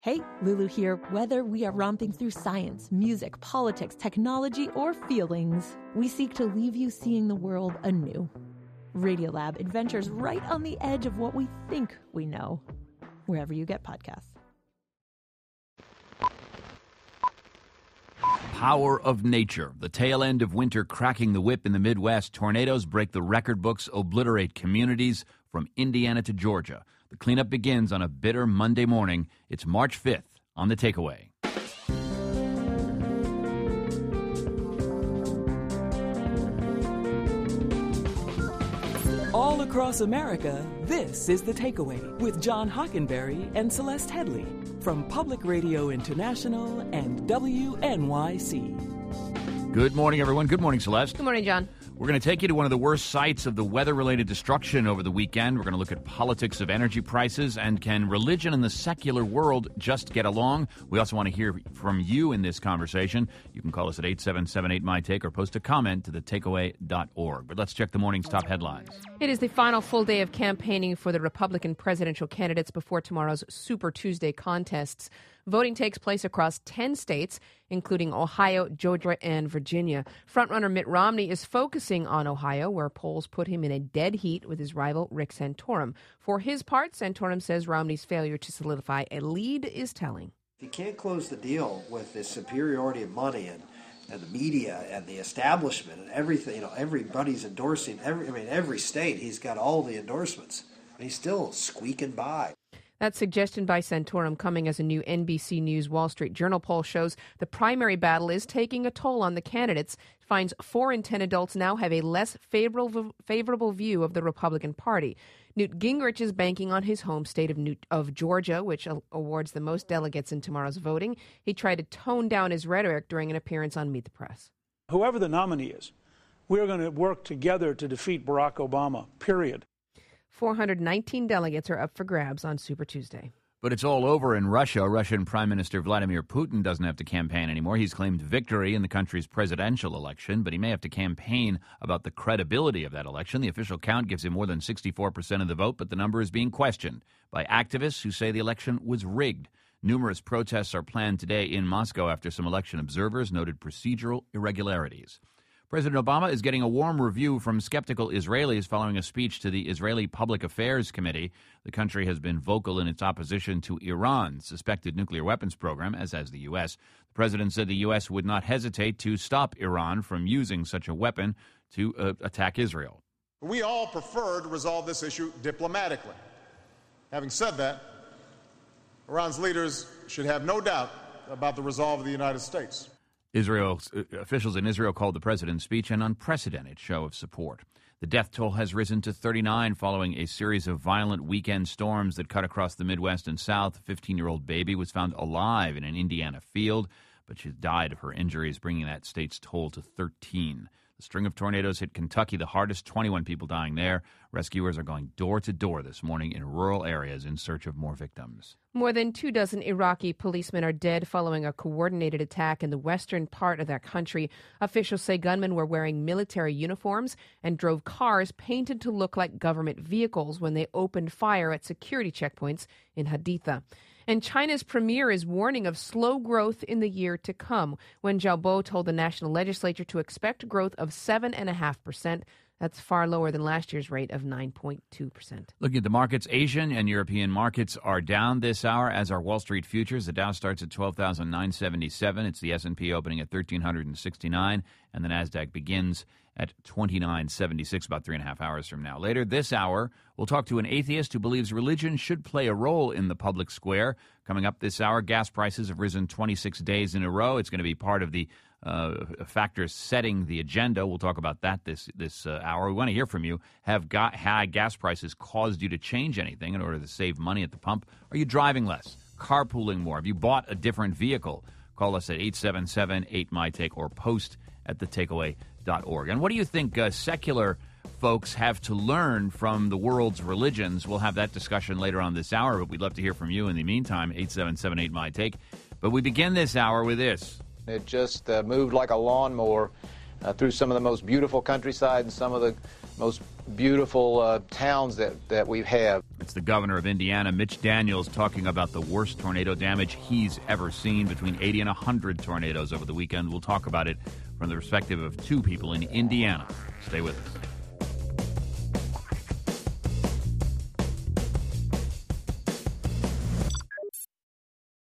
Hey, Lulu here. Whether we are romping through science, music, politics, technology, or feelings, we seek to leave you seeing the world anew. Radiolab adventures right on the edge of what we think we know, wherever you get podcasts. Power of nature. The tail end of winter cracking the whip in the Midwest. Tornadoes break the record books, obliterate communities from Indiana to Georgia. The cleanup begins on a bitter Monday morning. It's March 5th on The Takeaway. All across America, this is The Takeaway with John Hockenberry and Celeste Headley from Public Radio International and WNYC. Good morning, everyone. Good morning, Celeste. Good morning, John. We're going to take you to one of the worst sites of the weather-related destruction over the weekend. We're going to look at politics of energy prices and can religion and the secular world just get along? We also want to hear from you in this conversation. You can call us at 877-8MY-TAKE or post a comment to thetakeaway.org. But let's check the morning's top headlines. It is the final full day of campaigning for the Republican presidential candidates before tomorrow's Super Tuesday contests. Voting takes place across 10 states, including Ohio, Georgia, and Virginia. Frontrunner Mitt Romney is focusing on Ohio, where polls put him in a dead heat with his rival Rick Santorum. For his part, Santorum says Romney's failure to solidify a lead is telling. If you can't close the deal with the superiority of money and the media and the establishment and everything, everybody's endorsing, every state, he's got all the endorsements, and he's still squeaking by. That suggestion by Santorum coming as a new NBC News Wall Street Journal poll shows the primary battle is taking a toll on the candidates. It finds 4 in 10 adults now have a less favorable view of the Republican Party. Newt Gingrich is banking on his home state of Georgia, which awards the most delegates in tomorrow's voting. He tried to tone down his rhetoric during an appearance on Meet the Press. Whoever the nominee is, we're going to work together to defeat Barack Obama, period. 419 delegates are up for grabs on Super Tuesday. But it's all over in Russia. Russian Prime Minister Vladimir Putin doesn't have to campaign anymore. He's claimed victory in the country's presidential election, but he may have to campaign about the credibility of that election. The official count gives him more than 64% of the vote, but the number is being questioned by activists who say the election was rigged. Numerous protests are planned today in Moscow after some election observers noted procedural irregularities. President Obama is getting a warm review from skeptical Israelis following a speech to the Israeli Public Affairs Committee. The country has been vocal in its opposition to Iran's suspected nuclear weapons program, as has the U.S. The president said the U.S. would not hesitate to stop Iran from using such a weapon to attack Israel. We all prefer to resolve this issue diplomatically. Having said that, Iran's leaders should have no doubt about the resolve of the United States. Officials in Israel called the president's speech an unprecedented show of support. The death toll has risen to 39 following a series of violent weekend storms that cut across the Midwest and South. A 15-year-old baby was found alive in an Indiana field, but she died of her injuries, bringing that state's toll to 13. The string of tornadoes hit Kentucky the hardest, 21 people dying there. Rescuers are going door to door this morning in rural areas in search of more victims. More than 24 Iraqi policemen are dead following a coordinated attack in the western part of that country. Officials say gunmen were wearing military uniforms and drove cars painted to look like government vehicles when they opened fire at security checkpoints in Haditha. And China's premier is warning of slow growth in the year to come. Wen Jiabao told the national legislature to expect growth of 7.5%. That's far lower than last year's rate of 9.2%. Looking at the markets, Asian and European markets are down this hour, as are Wall Street futures. The Dow starts at 12,977. It's the S&P opening at 1,369, and the Nasdaq begins at 29.76, about 3.5 hours from now. Later this hour, we'll talk to an atheist who believes religion should play a role in the public square. Coming up this hour, gas prices have risen 26 days in a row. It's going to be part of the factors setting the agenda. We'll talk about that this hour. We want to hear from you. Have high gas prices caused you to change anything in order to save money at the pump? Are you driving less? Carpooling more? Have you bought a different vehicle? Call us at 877-8MY-TAKE or post at thetakeaway.org. And what do you think secular folks have to learn from the world's religions? We'll have that discussion later on this hour, but we'd love to hear from you in the meantime, 877-8MY-TAKE. But we begin this hour with this. It just moved like a lawnmower through some of the most beautiful countryside and some of the most beautiful towns that we have. It's the governor of Indiana, Mitch Daniels, talking about the worst tornado damage he's ever seen, between 80 and 100 tornadoes over the weekend. We'll talk about it from the perspective of two people in Indiana. Stay with us.